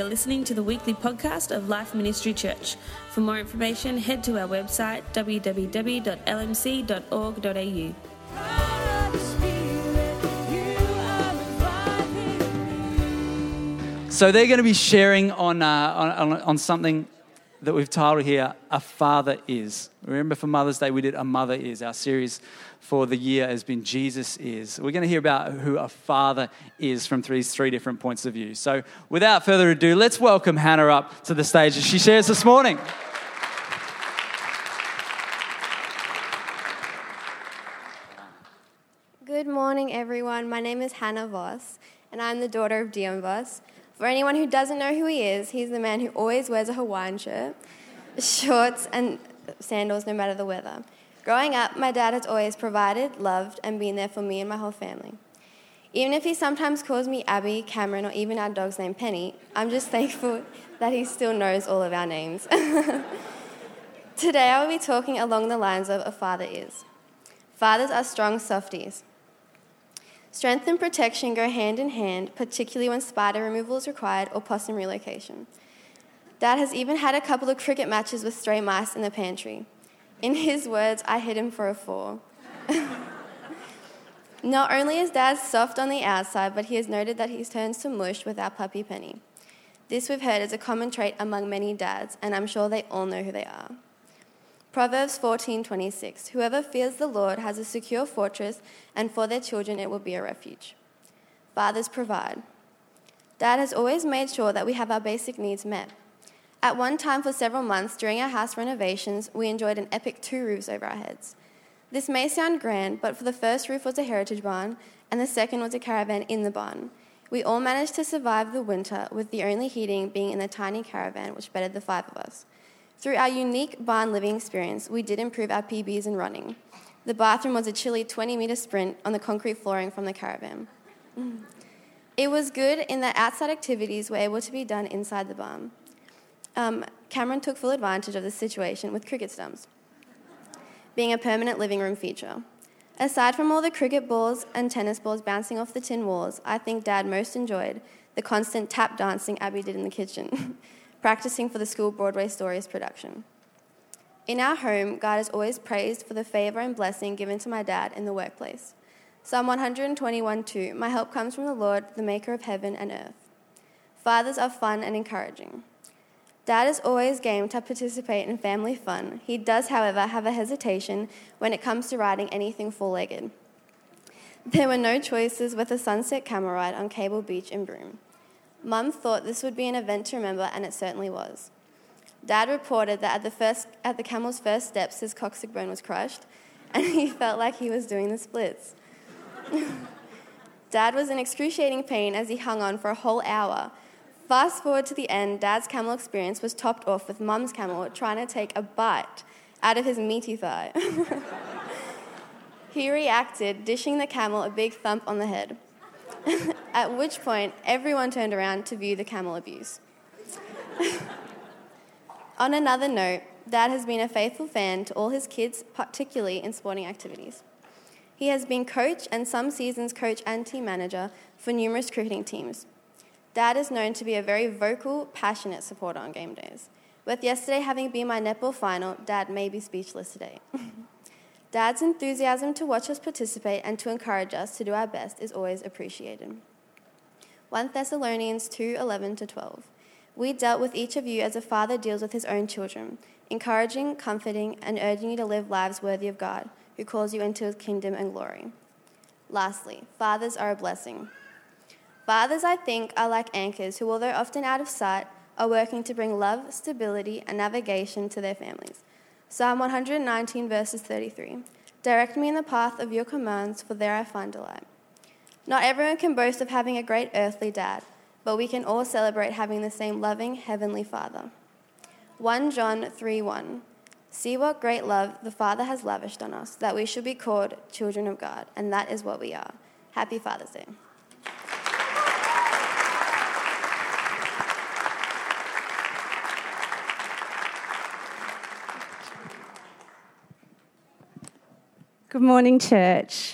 listening to the weekly podcast of Life Ministry Church. For more information, head to our website www.lmc.org.au. So they're going to be sharing on something that we've titled here, A Father Is. Remember for Mother's Day we did A Mother Is. Our series for the year has been Jesus Is. We're going to hear about who a father is from three different points of view. So without further ado, let's welcome Hannah up to the stage as she shares this morning. Good morning, everyone. My name is Hannah Voss, and I'm the daughter of Dion Voss. For anyone who doesn't know who he is, he's the man who always wears a Hawaiian shirt, shorts, and sandals no matter the weather. Growing up, my dad has always provided, loved, and been there for me and my whole family. Even if he sometimes calls me Abby, Cameron, or even our dog's name Penny, I'm just thankful that he still knows all of our names. Today I will be talking along the lines of A Father Is. Fathers are strong softies. Strength and protection go hand in hand, particularly when spider removal is required or possum relocation. Dad has even had a couple of cricket matches with stray mice in the pantry. In his words, I hit him for a 4. Not only is Dad soft on the outside, but he has noted that he turns to mush with our puppy Penny. This we've heard is a common trait among many dads, and I'm sure they all know who they are. Proverbs 14:26. Whoever fears the Lord has a secure fortress, and for their children it will be a refuge. Fathers provide. Dad has always made sure that we have our basic needs met. At one time for several months during our house renovations, we enjoyed an epic 2 roofs over our heads. This may sound grand, but for the first roof was a heritage barn, and the second was a caravan in the barn. We all managed to survive the winter, with the only heating being in the tiny caravan, which bedded the 5 of us. Through our unique barn living experience, we did improve our PBs in running. The bathroom was a chilly 20-metre sprint on the concrete flooring from the caravan. It was good in that outside activities were able to be done inside the barn. Cameron took full advantage of the situation with cricket stumps, being a permanent living room feature. Aside from all the cricket balls and tennis balls bouncing off the tin walls, I think Dad most enjoyed the constant tap dancing Abby did in the kitchen, practicing for the school Broadway Stories production. In our home, God is always praised for the favour and blessing given to my dad in the workplace. Psalm 121:2, my help comes from the Lord, the maker of heaven and earth. Fathers are fun and encouraging. Dad is always game to participate in family fun. He does, however, have a hesitation when it comes to riding anything full-legged. There were no choices with a sunset camel ride on Cable Beach in Broome. Mum thought this would be an event to remember, and it certainly was. Dad reported that at the camel's first steps, his coccyx bone was crushed, and he felt like he was doing the splits. Dad was in excruciating pain as he hung on for a whole hour. Fast forward to the end, Dad's camel experience was topped off with Mum's camel trying to take a bite out of his meaty thigh. He reacted, dishing the camel a big thump on the head. At which point, everyone turned around to view the camel abuse. On another note, Dad has been a faithful fan to all his kids, particularly in sporting activities. He has been coach and some seasons coach and team manager for numerous cricketing teams. Dad is known to be a very vocal, passionate supporter on game days. With yesterday having been my netball final, Dad may be speechless today. Dad's enthusiasm to watch us participate and to encourage us to do our best is always appreciated. 1 Thessalonians 2:11-12. We dealt with each of you as a father deals with his own children, encouraging, comforting, and urging you to live lives worthy of God, who calls you into his kingdom and glory. Lastly, fathers are a blessing. Fathers, I think, are like anchors who, although often out of sight, are working to bring love, stability, and navigation to their families. Psalm 119, verses 33. Direct me in the path of your commands, for there I find delight. Not everyone can boast of having a great earthly dad, but we can all celebrate having the same loving heavenly Father. 1 John 3:1. See what great love the Father has lavished on us, that we should be called children of God, and that is what we are. Happy Father's Day. Good morning, church.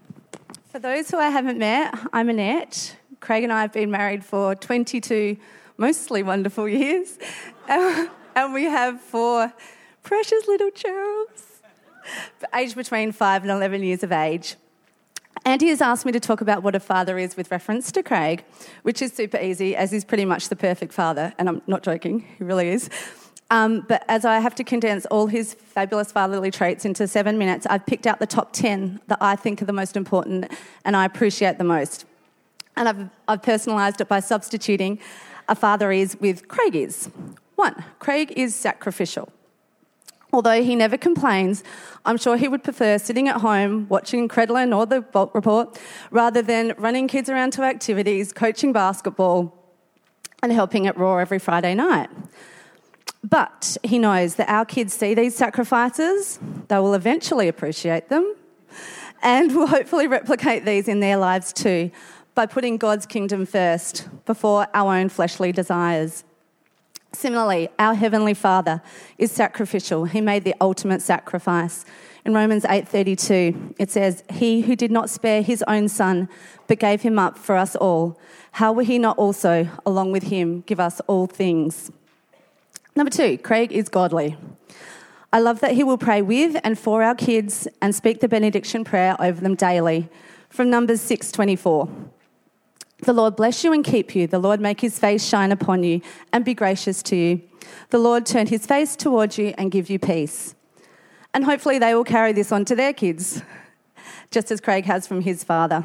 For those who I haven't met, I'm Annette. Craig and I have been married for 22 mostly wonderful years. And we have 4 precious little cherubs, aged between 5 and 11 years of age. Andy has asked me to talk about what a father is with reference to Craig, which is super easy, as he's pretty much the perfect father, and I'm not joking, he really is. But as I have to condense all his fabulous fatherly traits into 7 minutes, I've picked out the top 10 that I think are the most important and I appreciate the most. And I've personalised it by substituting a father is with Craig is. 1, Craig is sacrificial. Although he never complains, I'm sure he would prefer sitting at home watching Credlin or the Bolt Report rather than running kids around to activities, coaching basketball and helping at Raw every Friday night. But he knows that our kids see these sacrifices, they will eventually appreciate them and will hopefully replicate these in their lives too by putting God's kingdom first before our own fleshly desires. Similarly, our Heavenly Father is sacrificial. He made the ultimate sacrifice. In Romans 8:32, it says, "He who did not spare his own son, but gave him up for us all, how will he not also, along with him, give us all things?" Number 2, Craig is godly. I love that he will pray with and for our kids and speak the benediction prayer over them daily. From Numbers 6:24. "The Lord bless you and keep you. The Lord make his face shine upon you and be gracious to you. The Lord turn his face towards you and give you peace." And hopefully they will carry this on to their kids, just as Craig has from his father.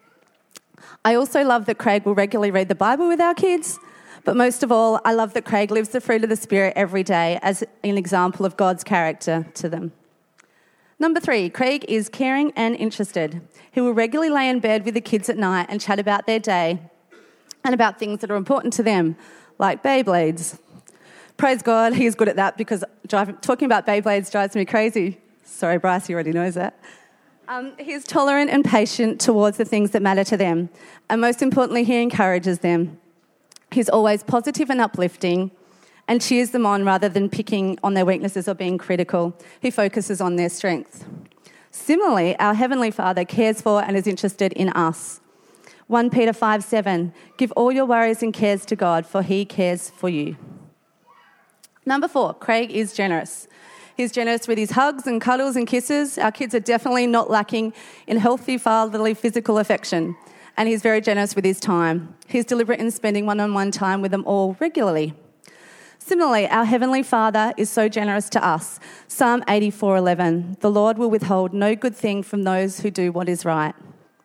I also love that Craig will regularly read the Bible with our kids, but most of all, I love that Craig lives the fruit of the Spirit every day as an example of God's character to them. Number 3, Craig is caring and interested. He will regularly lay in bed with the kids at night and chat about their day and about things that are important to them, like Beyblades. Praise God, he's good at that because talking about Beyblades drives me crazy. Sorry, Bryce, he already knows that. He's tolerant and patient towards the things that matter to them. And most importantly, he encourages them. He's always positive and uplifting and cheers them on rather than picking on their weaknesses or being critical. He focuses on their strengths. Similarly, our Heavenly Father cares for and is interested in us. 1 Peter 5:7, "Give all your worries and cares to God, for he cares for you." Number 4, Craig is generous. He's generous with his hugs and cuddles and kisses. Our kids are definitely not lacking in healthy fatherly physical affection, and he's very generous with his time. He's deliberate in spending one-on-one time with them all regularly. Similarly, our Heavenly Father is so generous to us. Psalm 84:11, "The Lord will withhold no good thing from those who do what is right."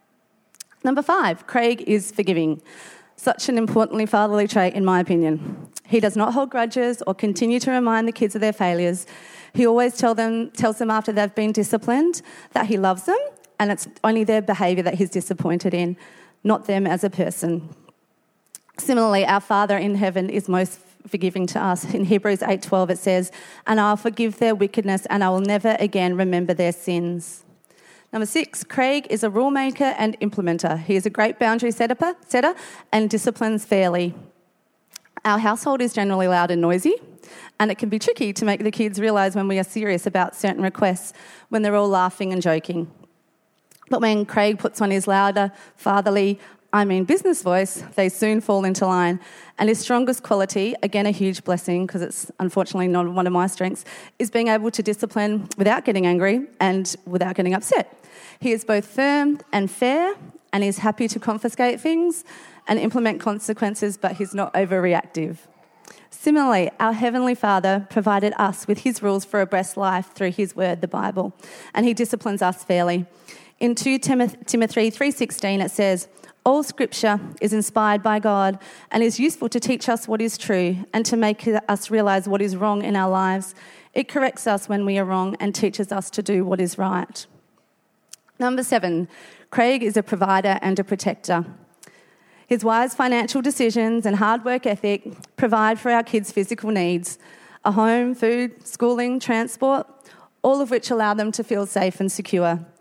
Number 5, Craig is forgiving. Such an importantly fatherly trait, in my opinion. He does not hold grudges or continue to remind the kids of their failures. He always tells them after they've been disciplined that he loves them and it's only their behaviour that he's disappointed in, not them as a person. Similarly, our Father in heaven is most forgiving to us. In Hebrews 8:12 it says, "And I'll forgive their wickedness and I will never again remember their sins." Number 6, Craig is a rule maker and implementer. He is a great boundary setter and disciplines fairly. Our household is generally loud and noisy, and it can be tricky to make the kids realise when we are serious about certain requests when they're all laughing and joking. But when Craig puts on his louder, fatherly, business voice, they soon fall into line. And his strongest quality, again a huge blessing because it's unfortunately not one of my strengths, is being able to discipline without getting angry and without getting upset. He is both firm and fair, and he's happy to confiscate things and implement consequences, but he's not overreactive. Similarly, our Heavenly Father provided us with his rules for a blessed life through his word, the Bible, and he disciplines us fairly. In 2 Timothy 3:16 it says, "All scripture is inspired by God and is useful to teach us what is true and to make us realise what is wrong in our lives. It corrects us when we are wrong and teaches us to do what is right." Number 7, Craig is a provider and a protector. His wise financial decisions and hard work ethic provide for our kids' physical needs, a home, food, schooling, transport, all of which allow them to feel safe and secure.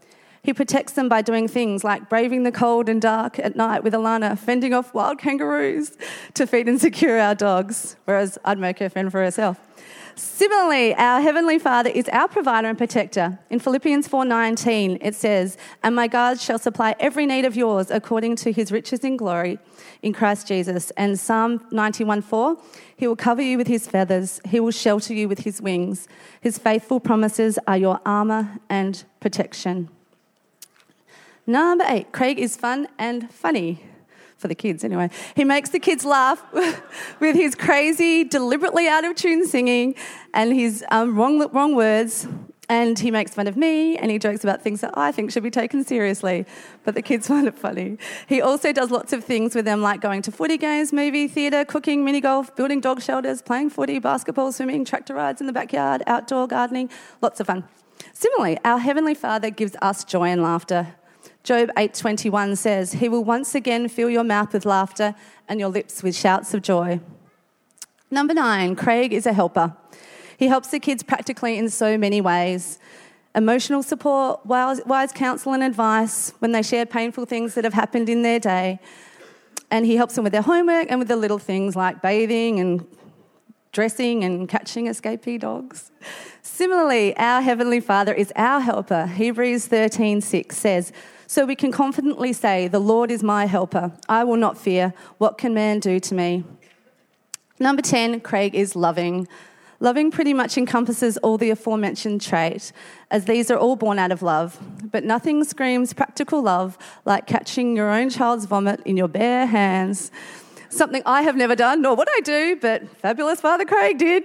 He protects them by doing things like braving the cold and dark at night with Alana, fending off wild kangaroos to feed and secure our dogs, whereas I'd make her fend for herself. Similarly, our Heavenly Father is our provider and protector. In Philippians 4:19, it says, "And my God shall supply every need of yours according to his riches in glory in Christ Jesus." And Psalm 91:4, "He will cover you with his feathers. He will shelter you with his wings. His faithful promises are your armour and protection." Number 8, Craig is fun and funny. For the kids, anyway. He makes the kids laugh with his crazy, deliberately out-of-tune singing and his wrong words. And he makes fun of me and he jokes about things that I think should be taken seriously, but the kids find it funny. He also does lots of things with them, like going to footy games, movie, theatre, cooking, mini golf, building dog shelters, playing footy, basketball, swimming, tractor rides in the backyard, outdoor gardening, lots of fun. Similarly, our Heavenly Father gives us joy and laughter. Job 8:21 says, "He will once again fill your mouth with laughter and your lips with shouts of joy." Number 9, Craig is a helper. He helps the kids practically in so many ways. Emotional support, wise counsel and advice when they share painful things that have happened in their day. And he helps them with their homework and with the little things like bathing and dressing and catching escapee dogs. Similarly, our Heavenly Father is our helper. Hebrews 13:6 says, "So we can confidently say, 'The Lord is my helper. I will not fear. What can man do to me?'" Number 10, Craig is loving. Loving pretty much encompasses all the aforementioned traits, as these are all born out of love. But nothing screams practical love like catching your own child's vomit in your bare hands. Something I have never done, nor would I do, but fabulous Father Craig did.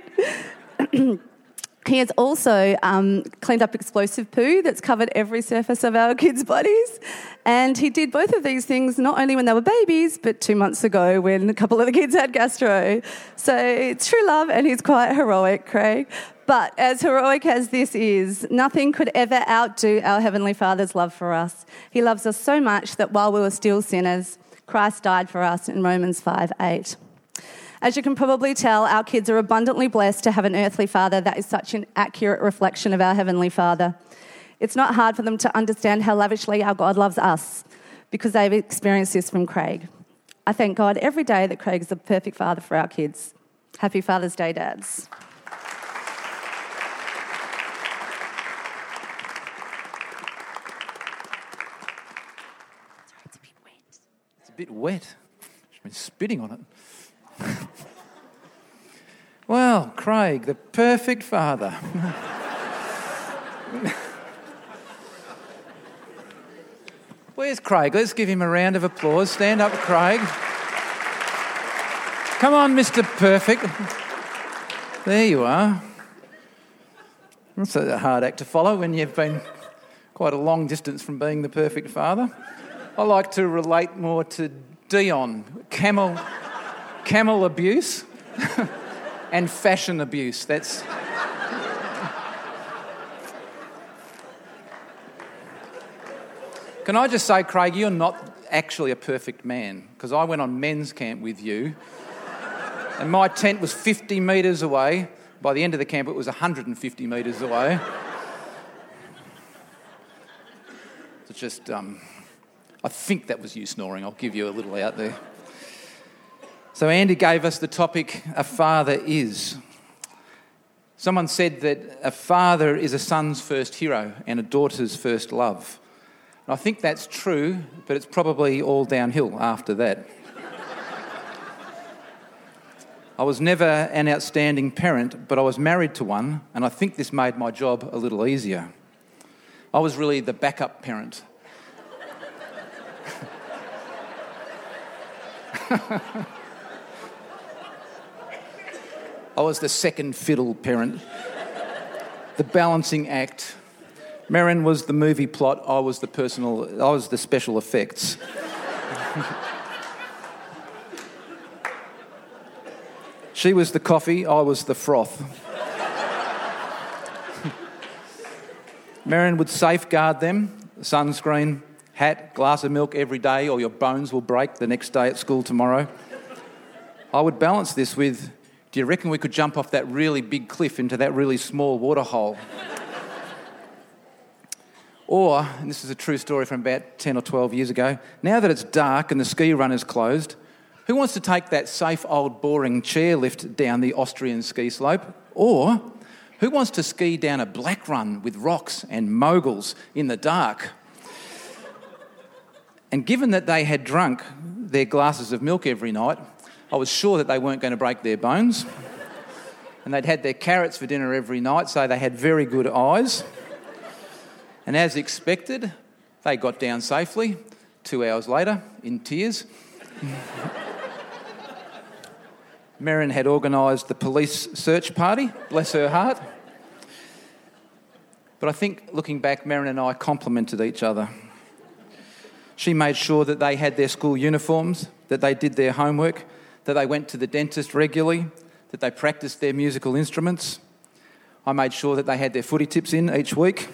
He has also cleaned up explosive poo that's covered every surface of our kids' bodies. And he did both of these things not only when they were babies, but 2 months ago when a couple of the kids had gastro. So it's true love, and he's quite heroic, Craig. But as heroic as this is, nothing could ever outdo our Heavenly Father's love for us. He loves us so much that while we were still sinners, Christ died for us in Romans 5:8. As you can probably tell, our kids are abundantly blessed to have an earthly father that is such an accurate reflection of our Heavenly Father. It's not hard for them to understand how lavishly our God loves us because they've experienced this from Craig. I thank God every day that Craig is the perfect father for our kids. Happy Father's Day, dads. It's a bit wet. I've been spitting on it. Well, Craig, the perfect father. Where's Craig? Let's give him a round of applause. Stand up, Craig. Come on, Mr. Perfect. There you are. That's a hard act to follow when you've been quite a long distance from being the perfect father. I like to relate more to Dion, camel abuse and fashion abuse. That's... Can I just say, Craig, you're not actually a perfect man, because I went on men's camp with you and my tent was 50 metres away. By the end of the camp, it was 150 metres away. It's just, I think that was you snoring. I'll give you a little out there. So Andy gave us the topic, a father is. Someone said that a father is a son's first hero and a daughter's first love. And I think that's true, but it's probably all downhill after that. I was never an outstanding parent, but I was married to one, and I think this made my job a little easier. I was really the backup parent. I was the second fiddle parent, the balancing act. Merrin was the movie plot, I was the special effects. She was the coffee, I was the froth. Merrin would safeguard them, sunscreen, hat, glass of milk every day, or your bones will break the next day at school tomorrow. I would balance this with, do you reckon we could jump off that really big cliff into that really small water hole? Or, and this is a true story from about 10 or 12 years ago, now that it's dark and the ski run is closed, who wants to take that safe, old, boring chairlift down the Austrian ski slope? Or who wants to ski down a black run with rocks and moguls in the dark? And given that they had drunk their glasses of milk every night, I was sure that they weren't going to break their bones. And they'd had their carrots for dinner every night, so they had very good eyes. And as expected, they got down safely 2 hours later in tears. Merrin had organised the police search party, bless her heart. But I think, looking back, Merrin and I complimented each other. She made sure that they had their school uniforms, that they did their homework, that they went to the dentist regularly, that they practiced their musical instruments. I made sure that they had their footy tips in each week,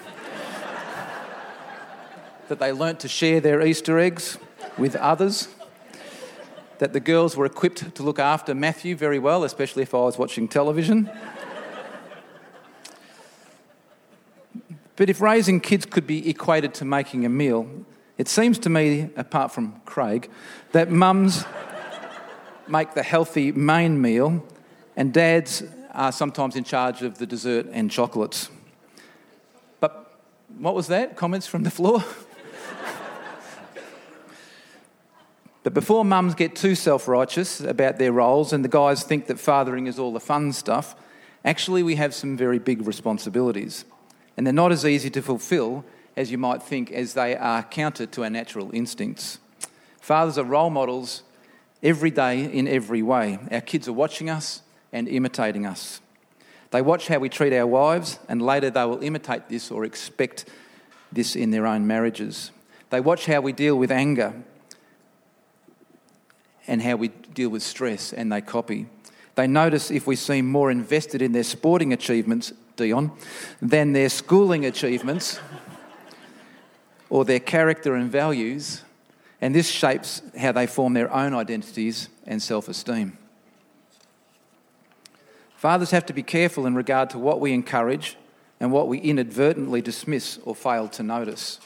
that they learnt to share their Easter eggs with others, that the girls were equipped to look after Matthew very well, especially if I was watching television. But if raising kids could be equated to making a meal, it seems to me, apart from Craig, that mums make the healthy main meal and dads are sometimes in charge of the dessert and chocolates. But what was that? Comments from the floor? But before mums get too self-righteous about their roles and the guys think that fathering is all the fun stuff, actually we have some very big responsibilities. And they're not as easy to fulfil as you might think, as they are counter to our natural instincts. Fathers are role models every day in every way. Our kids are watching us and imitating us. They watch how we treat our wives, and later they will imitate this or expect this in their own marriages. They watch how we deal with anger and how we deal with stress, and they copy. They notice if we seem more invested in their sporting achievements, Dion, than their schooling achievements or their character and values, and this shapes how they form their own identities and self-esteem. Fathers have to be careful in regard to what we encourage and what we inadvertently dismiss or fail to notice.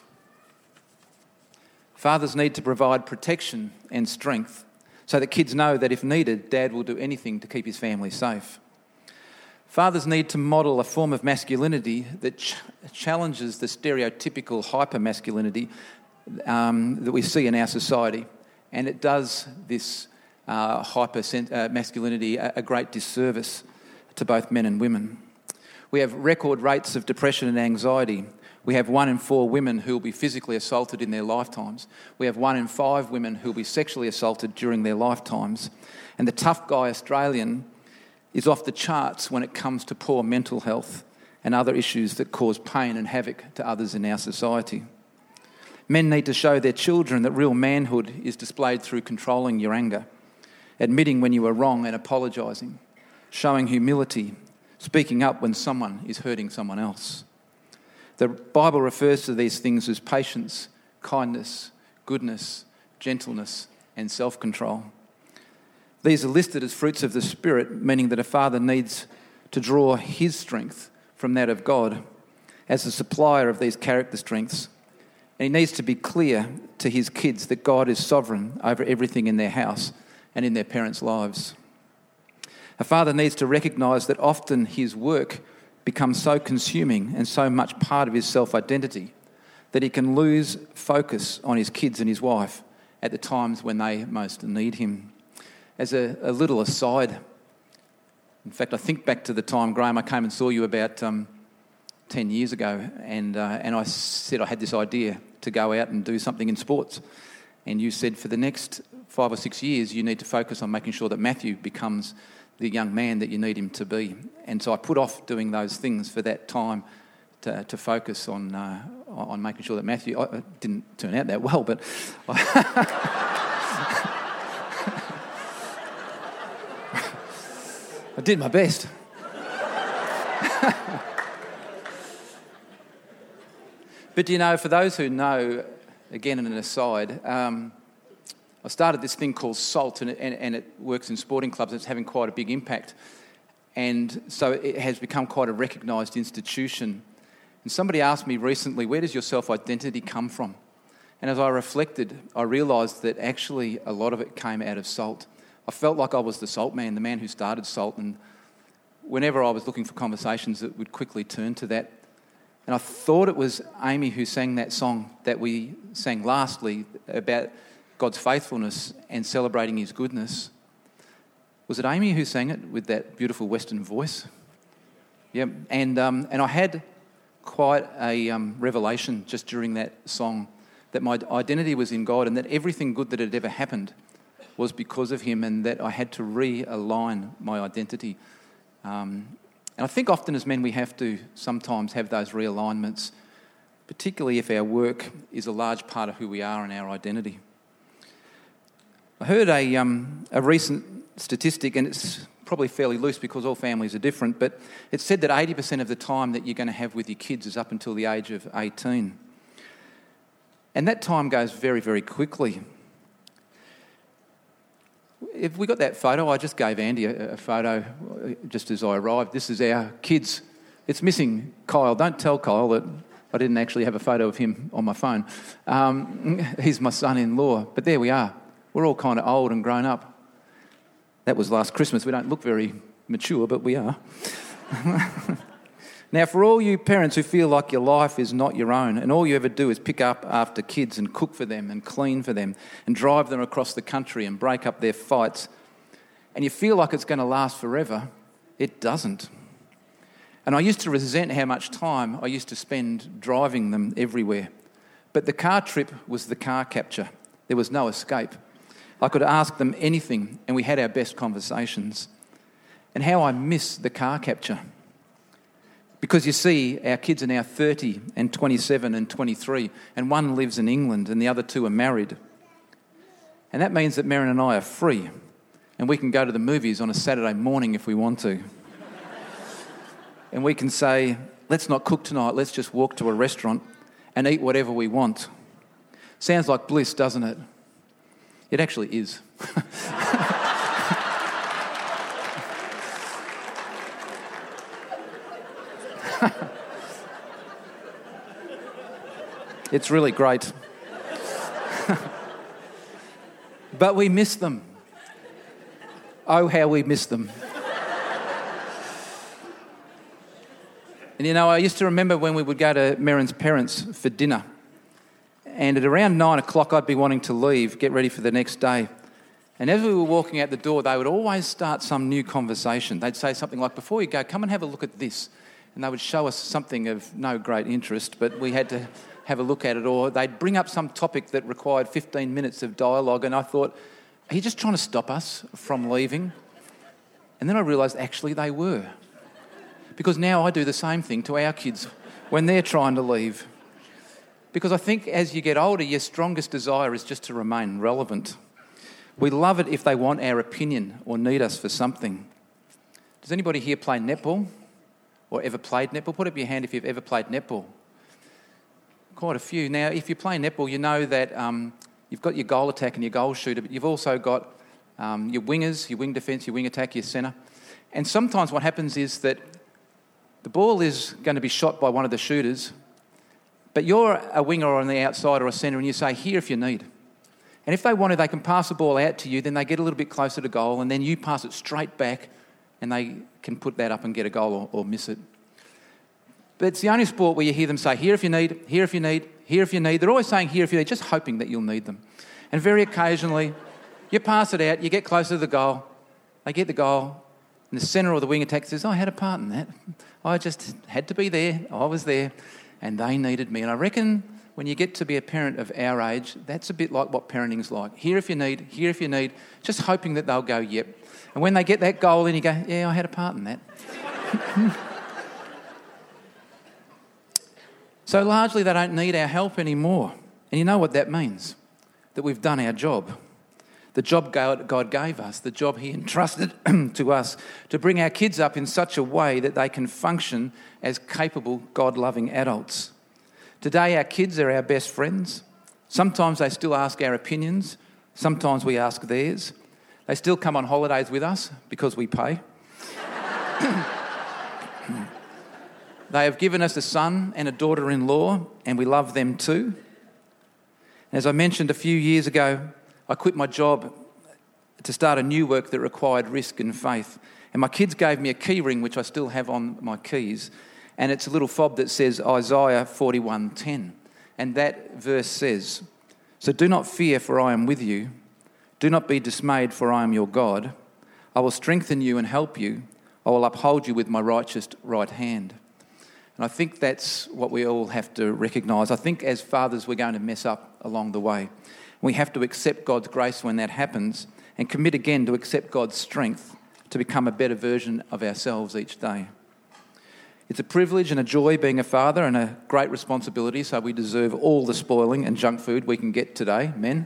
Fathers need to provide protection and strength so that kids know that if needed, Dad will do anything to keep his family safe. Fathers need to model a form of masculinity that challenges the stereotypical hyper-masculinity that we see in our society. And it does this hyper-masculinity a great disservice to both men and women. We have record rates of depression and anxiety. We have 1 in 4 women who will be physically assaulted in their lifetimes. We have 1 in 5 women who will be sexually assaulted during their lifetimes. And the tough guy Australian is off the charts when it comes to poor mental health and other issues that cause pain and havoc to others in our society. Men need to show their children that real manhood is displayed through controlling your anger, admitting when you are wrong and apologising, showing humility, speaking up when someone is hurting someone else. The Bible refers to these things as patience, kindness, goodness, gentleness, and self-control. These are listed as fruits of the Spirit, meaning that a father needs to draw his strength from that of God as the supplier of these character strengths. And he needs to be clear to his kids that God is sovereign over everything in their house and in their parents' lives. A father needs to recognise that often his work becomes so consuming and so much part of his self-identity that he can lose focus on his kids and his wife at the times when they most need him. As a little aside, in fact, I think back to the time, Graham, I came and saw you about 10 years ago, and I said I had this idea to go out and do something in sports. And you said for the next 5 or 6 years, you need to focus on making sure that Matthew becomes the young man that you need him to be. And so I put off doing those things for that time to focus on making sure that Matthew... It didn't turn out that well, but... I did my best. But you know, for those who know, again in an aside, I started this thing called SALT, and it works in sporting clubs. It's having quite a big impact. And so it has become quite a recognised institution. And somebody asked me recently, where does your self-identity come from? And as I reflected, I realised that actually a lot of it came out of Salt. I felt like I was the Salt man, the man who started Salt, and whenever I was looking for conversations, it would quickly turn to that. And I thought it was Amy who sang that song that we sang lastly about God's faithfulness and celebrating his goodness. Was it Amy who sang it with that beautiful Western voice? Yeah, and I had quite a revelation just during that song that my identity was in God and that everything good that had ever happened was because of him, and that I had to realign my identity. And I think often as men we have to sometimes have those realignments, particularly if our work is a large part of who we are and our identity. I heard a recent statistic, and it's probably fairly loose because all families are different, but it said that 80% of the time that you're going to have with your kids is up until the age of 18. And that time goes very, very quickly. If we got that photo, I just gave Andy a photo just as I arrived. This is our kids. It's missing Kyle. Don't tell Kyle that I didn't actually have a photo of him on my phone. He's my son-in-law. But there we are. We're all kind of old and grown up. That was last Christmas. We don't look very mature, but we are. Now, for all you parents who feel like your life is not your own and all you ever do is pick up after kids and cook for them and clean for them and drive them across the country and break up their fights, and you feel like it's going to last forever, it doesn't. And I used to resent how much time I used to spend driving them everywhere. But the car trip was the car capture. There was no escape. I could ask them anything and we had our best conversations. And how I miss the car capture. Because you see, our kids are now 30 and 27 and 23, and one lives in England and the other two are married. And that means that Merrin and I are free, and we can go to the movies on a Saturday morning if we want to. And we can say, let's not cook tonight, let's just walk to a restaurant and eat whatever we want. Sounds like bliss, doesn't it? It actually is. It's really great. But we miss them. Oh, how we miss them. And you know, I used to remember when we would go to Merrin's parents for dinner, and at around 9 o'clock I'd be wanting to leave, get ready for the next day. And as we were walking out the door, they would always start some new conversation. They'd say something like, before you go, come and have a look at this. And they would show us something of no great interest, but we had to have a look at it. Or they'd bring up some topic that required 15 minutes of dialogue, and I thought, are you just trying to stop us from leaving? And then I realised actually they were. Because now I do the same thing to our kids when they're trying to leave. Because I think as you get older, your strongest desire is just to remain relevant. We love it if they want our opinion or need us for something. Does anybody here play netball? Or ever played netball? Put up your hand if you've ever played netball. Quite a few. Now, if you play netball, you know that you've got your goal attack and your goal shooter, but you've also got your wingers, your wing defence, your wing attack, your centre. And sometimes what happens is that the ball is going to be shot by one of the shooters, but you're a winger on the outside or a centre, and you say, here if you need. And if they want to, they can pass the ball out to you, then they get a little bit closer to goal, and then you pass it straight back, and they can put that up and get a goal or miss it. But it's the only sport where you hear them say, here if you need, here if you need, here if you need. They're always saying here if you need, just hoping that you'll need them. And very occasionally, you pass it out, you get closer to the goal, they get the goal, and the centre or the wing attack says, I had a part in that. I just had to be there, I was there, and they needed me. And I reckon when you get to be a parent of our age, that's a bit like what parenting's like. Here if you need, just hoping that they'll go, yep. And when they get that goal, then you go, yeah, I had a part in that. So largely they don't need our help anymore. And you know what that means? That we've done our job. The job God gave us, the job he entrusted to us, to bring our kids up in such a way that they can function as capable, God-loving adults. Today our kids are our best friends. Sometimes they still ask our opinions. Sometimes we ask theirs. They still come on holidays with us because we pay. They have given us a son and a daughter-in-law, and we love them too. As I mentioned a few years ago, I quit my job to start a new work that required risk and faith. And my kids gave me a key ring, which I still have on my keys, and it's a little fob that says Isaiah 41:10. And that verse says, "So do not fear, for I am with you. Do not be dismayed, for I am your God. I will strengthen you and help you. I will uphold you with my righteous right hand." And I think that's what we all have to recognise. I think as fathers we're going to mess up along the way. We have to accept God's grace when that happens and commit again to accept God's strength to become a better version of ourselves each day. It's a privilege and a joy being a father, and a great responsibility, so we deserve all the spoiling and junk food we can get today, men.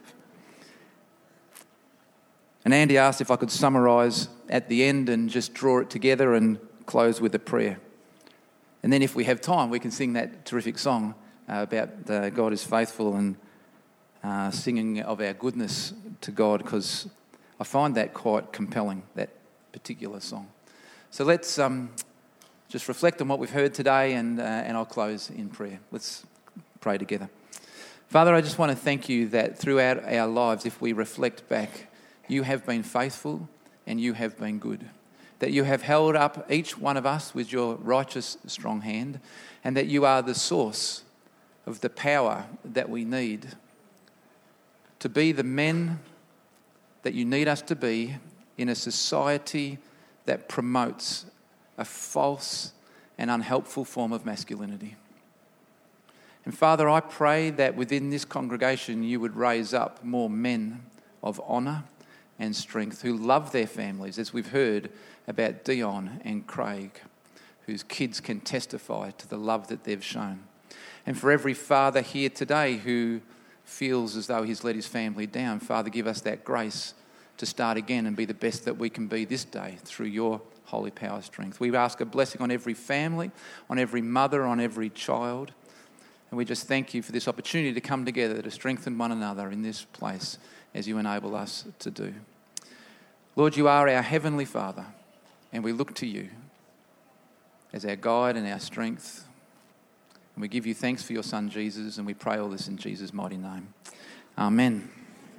And Andy asked if I could summarise at the end and just draw it together and close with a prayer. And then if we have time, we can sing that terrific song about God is faithful, and singing of our goodness to God, because I find that quite compelling, that particular song. So let's just reflect on what we've heard today, and I'll close in prayer. Let's pray together. Father, I just want to thank you that throughout our lives, if we reflect back, you have been faithful and you have been good. That you have held up each one of us with your righteous, strong hand, and that you are the source of the power that we need to be the men that you need us to be in a society that promotes a false and unhelpful form of masculinity. And Father, I pray that within this congregation you would raise up more men of honour and strength who love their families, as we've heard about Dion and Craig, whose kids can testify to the love that they've shown. And for every father here today who feels as though he's let his family down, Father, give us that grace to start again and be the best that we can be this day through your holy power strength. We ask a blessing on every family, on every mother, on every child. And we just thank you for this opportunity to come together to strengthen one another in this place as you enable us to do. Lord, you are our Heavenly Father, and we look to you as our guide and our strength. And we give you thanks for your Son, Jesus, and we pray all this in Jesus' mighty name. Amen.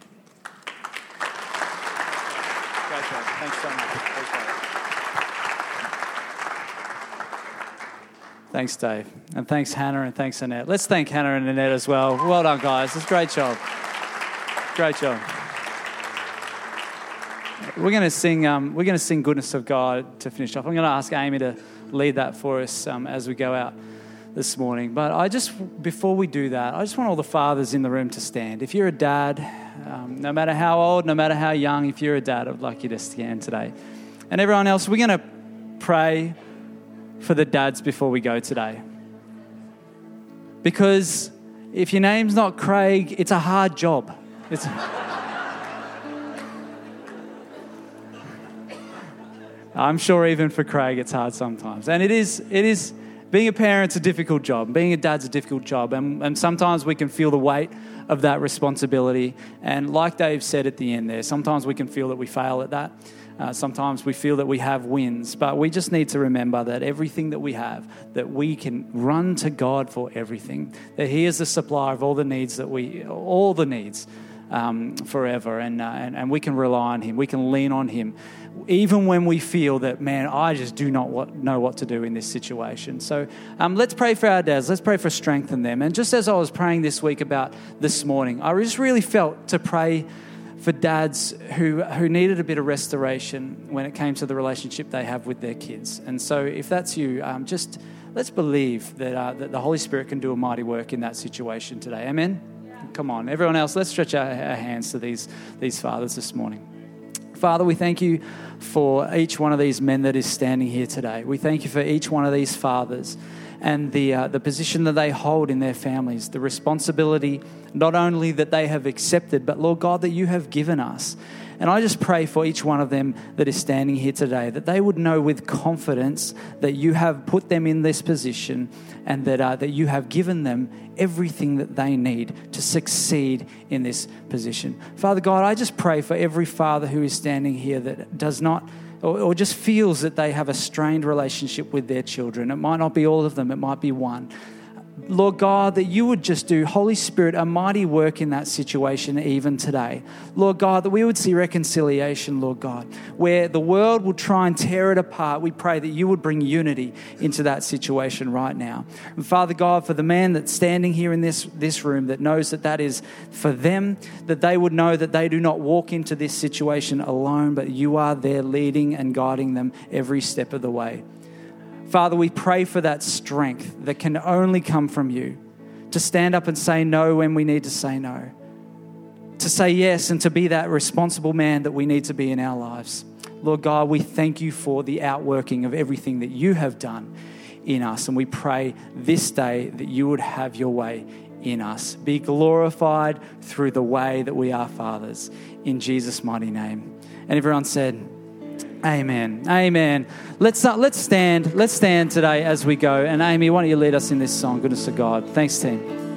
Great job. Thanks so much. Thanks, Dave. And thanks, Hannah, and thanks, Annette. Let's thank Hannah and Annette as well. Well done, guys. It's a great job. Great job. We're going to sing Goodness of God to finish off. I'm going to ask Amy to lead that for us as we go out this morning. But before we do that, I just want all the fathers in the room to stand. If you're a dad, no matter how old, no matter how young, if you're a dad, I'd like you to stand today. And everyone else, we're going to pray for the dads before we go today. Because if your name's not Craig, it's a hard job. I'm sure even for Craig it's hard sometimes. And it is being a parent's a difficult job. Being a dad's a difficult job. And sometimes we can feel the weight of that responsibility. And like Dave said at the end there, sometimes we can feel that we fail at that. Sometimes we feel that we have wins. But we just need to remember that everything that we have, that we can run to God for everything. That He is the supplier of all the needs forever. And we can rely on Him. We can lean on Him. Even when we feel that, man, I just do not know what to do in this situation. So let's pray for our dads. Let's pray for strength in them. And just as I was praying this week about this morning, I just really felt to pray for dads who needed a bit of restoration when it came to the relationship they have with their kids. And so if that's you, just let's believe that the Holy Spirit can do a mighty work in that situation today. Amen? Yeah. Come on. Everyone else, let's stretch our hands to these fathers this morning. Father, we thank you for each one of these men that is standing here today. We thank you for each one of these fathers and the position that they hold in their families, the responsibility not only that they have accepted, but Lord God, that you have given us. And I just pray for each one of them that is standing here today, that they would know with confidence that you have put them in this position and that you have given them everything that they need to succeed in this position. Father God, I just pray for every father who is standing here that does not or just feels that they have a strained relationship with their children. It might not be all of them, it might be one. Lord God, that you would just do, Holy Spirit, a mighty work in that situation even today. Lord God, that we would see reconciliation, Lord God, where the world will try and tear it apart. We pray that you would bring unity into that situation right now. And Father God, for the man that's standing here in this room that knows that that is for them, that they would know that they do not walk into this situation alone, but you are there leading and guiding them every step of the way. Father, we pray for that strength that can only come from you, to stand up and say no when we need to say no, to say yes and to be that responsible man that we need to be in our lives. Lord God, we thank you for the outworking of everything that you have done in us. And we pray this day that you would have your way in us. Be glorified through the way that we are fathers. In Jesus' mighty name. And everyone said, amen. Amen. Let's stand today as we go. And Amy, why don't you lead us in this song, Goodness of God. Thanks, team.